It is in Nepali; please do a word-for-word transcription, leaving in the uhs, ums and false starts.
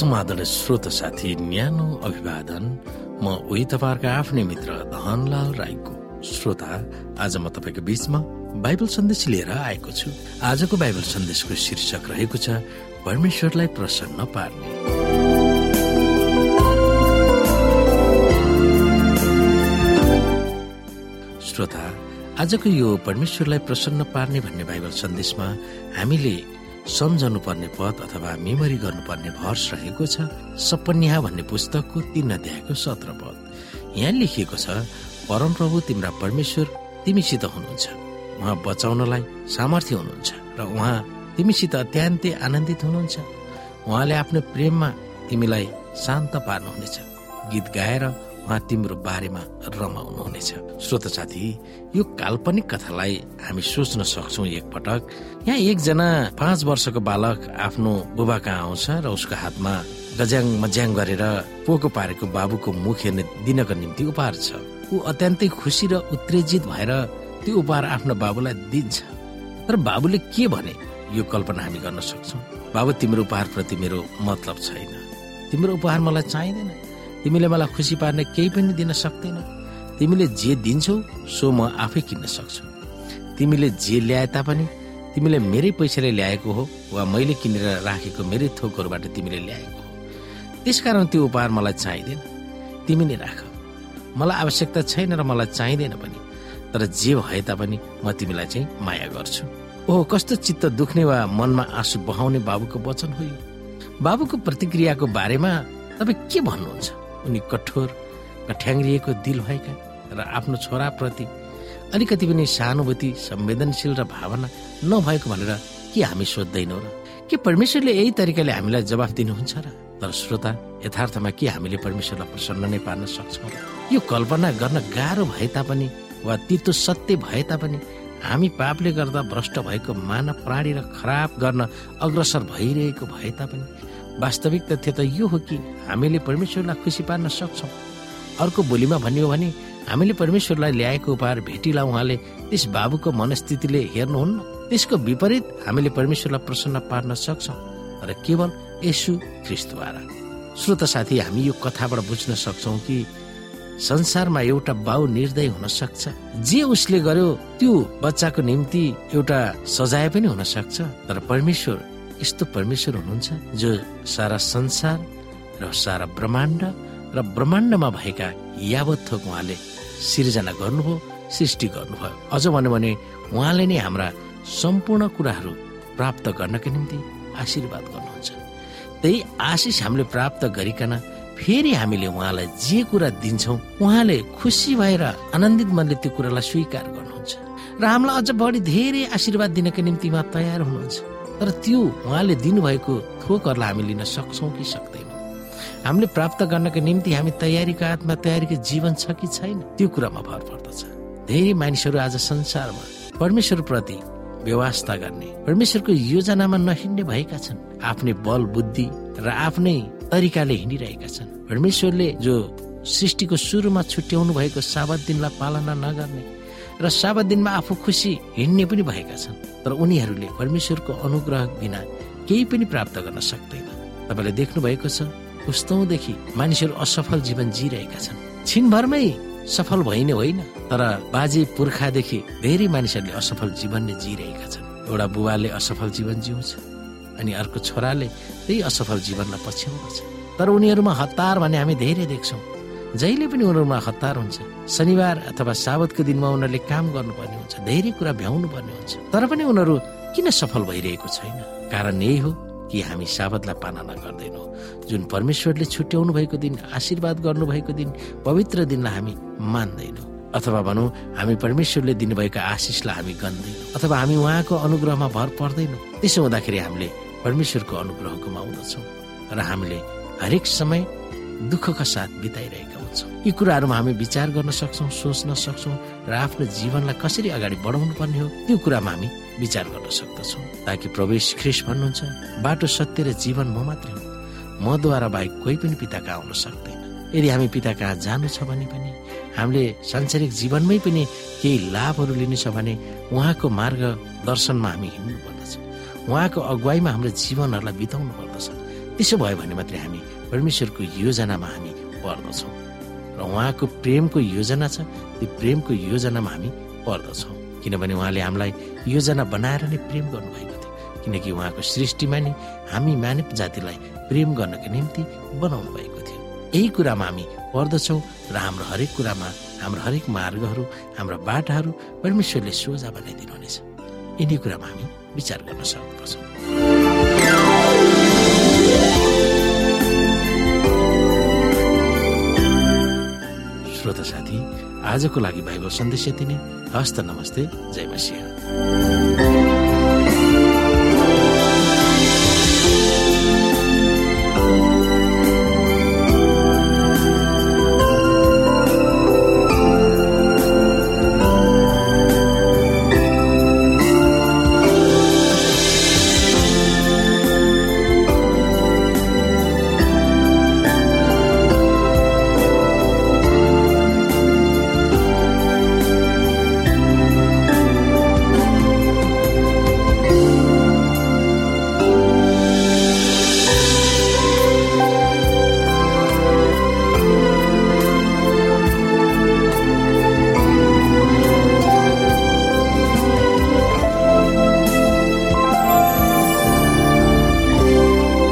समादरणीय श्रोता साथी, न्यानो अभिवादन। म उही तपाईँहरूको आफ्नै मित्र धनलाल राईको। श्रोता, आज म तपाईँको बीचमा बाइबल सन्देश लिएर आएको छु। आजको बाइबल सन्देशको शीर्षक रहेको छ परमेश्वरलाई प्रसन्न पार्ने। श्रोता, आजको यो परमेश्वरलाई प्रसन्न पार्ने भन्ने बाइबल सन्देशमा हामीले सम्झनु पर्ने पद अथवा मेमोरी गर्नुपर्ने भर्स रहेको छ सपन्या भन्ने पुस्तकको तीन अध्यायको सत्र पद। यहाँ लेखिएको छ, परमप्रभु तिम्रा परमेश्वर तिमीसित हुनुहुन्छ, उहाँ बचाउनलाई सामर्थ्य हुनुहुन्छ र उहाँ तिमीसित अत्यन्तै आनन्दित हुनुहुन्छ। उहाँले आफ्नो प्रेममा तिमीलाई शान्त पार्नुहुनेछ। गीत गाएर उहाँ तिम्रो बारेमा रमाउनुहुनेछ। श्रोता साथी, यो काल्पनिक कथालाई हामी सोच्न सक्छौँ एकपटक। यहाँ एकजना पाँच वर्षको बालक आफ्नो बुबा कहाँ आउँछ र उसको हातमा गज्याङ मज्याङ गरेर पोको पारेको बाबुको मुख हेर्ने दिनको निम्ति उपहार छ। ऊ अत्यन्तै खुसी र उत्तेजित भएर त्यो उपहार आफ्नो बाबुलाई दिन्छ। तर बाबुले के भने यो कल्पना हामी गर्न सक्छौँ। बाबु, तिम्रो उपहार प्रति मेरो मतलब छैन, तिम्रो उपहार मलाई चाहिँदैन, तिमीले मलाई खुसी पार्ने केही पनि दिन सक्दैन। तिमीले जे दिन्छौ सो म आफै किन्न सक्छु। तिमीले जे ल्याए तापनि तिमीले मेरै पैसाले ल्याएको हो वा मैले किनेर राखेको मेरै थोकहरूबाट तिमीले ल्याएको हो। त्यसकारण त्यो उपहार मलाई चाहिँदैन, तिमी नै राख। मलाई आवश्यकता छैन र मलाई चाहिँदैन पनि, तर जे भए तापनि म तिमीलाई चाहिँ माया गर्छु। ओह, कस्तो चित्त दुख्ने वा मनमा आँसु बहाउने बाबुको वचन हो यो। बाबुको प्रतिक्रियाको बारेमा तपाईँ के भन्नुहुन्छ? उनी कठोर, कठ्याङ्ग्रिएको दिल भएका र आफ्नो छोराप्रति अलिकति पनि सहानुभूति, संवेदनशील र भावना नभएको भनेर के हामी सोध्दैनौँ र? के परमेश्वरले यही तरिकाले हामीलाई जवाफ दिनुहुन्छ र? तर श्रोता, यथार्थमा के हामीले परमेश्वरलाई प्रसन्न नै पार्न सक्छौँ र? यो कल्पना गर्न गाह्रो भए तापनि वा तितो सत्य भए तापनि हामी पापले गर्दा भ्रष्ट भएको मानव प्राणी र खराब गर्न अग्रसर भइरहेको भए तापनि वास्तविक तथ्य त यो हो कि हामीले परमेश्वरलाई खुसी पार्न सक्छौँ। अर्को बोलीमा भन्यो भने हामीले परमेश्वरलाई ल्याएको उपहार भेटिला उहाँले त्यस बाबुको मनस्थितिले हेर्नुहुन्न। त्यसको विपरीत हामीले परमेश्वरलाई प्रसन्न पार्न सक्छौँ, तर केवल येशू ख्रीष्टद्वारा। श्रोता साथी, हामी यो कथाबाट बुझ्न सक्छौँ कि संसारमा एउटा बाउ निर्दय हुन सक्छ। जे उसले गर्यो त्यो बच्चाको निम्ति एउटा सजाय पनि हुन सक्छ, तर परमेश्वर यस्तो परमेश्वर हुनुहुन्छ जो सारा संसार र सारा ब्रह्माण्ड र ब्रह्माण्डमा भएका यावत थोक उहाँले सिर्जना गर्नुभयो, सृष्टि गर्नुभयो। अझ भन्यो भने उहाँले नै हाम्रा सम्पूर्ण कुराहरू प्राप्त गर्नका निम्ति आशीर्वाद गर्नुहुन्छ। त्यही आशिष हामीले प्राप्त गरिकन फेरि हामीले उहाँलाई जे कुरा दिन्छौँ उहाँले खुसी भएर आनन्दित मनले त्यो कुरालाई स्वीकार गर्नुहुन्छ र हामीलाई अझ बढी धेरै आशीर्वाद दिनका निम्ति उहाँ तयार हुनुहुन्छ। तर त्यो उहाँले दिनुभएको थोकहरूलाई हामी लिन सक्छौँ कि सक्दैनौँ? हामीले प्राप्त गर्नका निम्ति हामी तयारीको आत्मा, तयारीको जीवन छ कि छैन, त्यो कुरामा भर पर्दछ। धेरै मानिसहरू आज संसारमा परमेश्वरप्रति व्यवस्था गर्ने, परमेश्वरको योजनामा नहिँड्ने भएका छन्। आफ्नै बल बुद्धि र आफ्नै तरिकाले हिँडिरहेका छन्। परमेश्वरले जो सृष्टिको सुरुमा छुट्याउनु भएको साबत दिनलाई पालना नगर्ने र साबत दिनमा आफू खुसी हिँड्ने पनि भएका छन्। तर उनीहरूले परमेश्वरको अनुग्रह बिना केही पनि प्राप्त गर्न सक्दैन। तपाईँले देख्नु भएको छ, पुस्तौँदेखि मानिसहरू असफल जीवन जिरहेका छन्। छिनभरमै सफल भइने होइन, तर बाजे पुर्खादेखि धेरै मानिसहरूले असफल जीवन नै जिरहेका छन्। एउटा बुबाले असफल जीवन जिउँछ अनि अर्को छोराले त्यही असफल जीवनलाई पछ्याउँदछ। तर उनीहरूमा हतार भने हामी धेरै देख्छौँ। जहिले पनि उनीहरूमा हतार हुन्छ। शनिबार अथवा साबतको दिनमा उनीहरूले काम गर्नुपर्ने हुन्छ, धेरै कुरा भ्याउनु पर्ने हुन्छ, तर पनि उनीहरू किन सफल भइरहेको छैन? कारण यही हो कि हामी साबतलाई पालना गर्दैनौँ। जुन परमेश्वरले छुट्याउनु भएको दिन, आशीर्वाद गर्नुभएको दिन, पवित्र दिनलाई हामी मान्दैनौँ, अथवा भनौँ हामी परमेश्वरले दिनुभएको आशिषलाई हामी गन्दैनौँ, अथवा हामी उहाँको अनुग्रहमा भर पर्दैनौँ। त्यसो हुँदाखेरि हामीले परमेश्वरको अनुग्रह गुमाउँदछौँ र हामीले हरेक समय दुःखका साथ बिताइरहेका हुन्छौँ। यी कुराहरूमा हामी विचार गर्न सक्छौँ, सोच्न सक्छौँ र आफ्नो जीवनलाई कसरी अगाडि बढाउनु पर्ने हो त्यो कुरामा हामी विचार गर्न सक्दछौँ। ताकि प्रभु यीशु ख्रीष्ट भन्नुहुन्छ, बाटो, सत्य र जीवन म मात्रै हो, मद्वारा बाहेक कोही पनि पिता कहाँ आउन सक्दैन। यदि हामी पिता कहाँ जानु छ भने पनि हामीले सांसारिक जीवनमै पनि केही लाभहरू लिनु छ भने उहाँको मार्ग दर्शनमा हामी हिँड्नु पर्दछ, उहाँको अगुवाईमा हाम्रो जीवनहरूलाई बिताउनु पर्दछ। त्यसो भयो भने मात्रै हामी परमेश्वरको योजनामा हामी पर्दछौँ र उहाँको प्रेमको योजना छ, त्यो प्रेमको योजनामा हामी पर्दछौँ। किनभने उहाँले हामीलाई योजना बनाएर नै प्रेम गर्नुभएको थियो, किनकि उहाँको सृष्टिमा नि हामी मानव जातिलाई प्रेम गर्नको निम्ति बनाउनु भएको थियो। यही कुरामा हामी पर्दछौँ र हाम्रो हरेक कुरामा, हाम्रो हरेक मार्गहरू, हाम्रो बाटाहरू परमेश्वरले सोझा बनाइदिनुहुनेछ। यिनी कुरामा हामी विचार गर्न सक्दछौँ। श्रोता साथी, आजको लागि बाइबल सन्देश यति नै। हस्त नमस्ते, जय मसीह।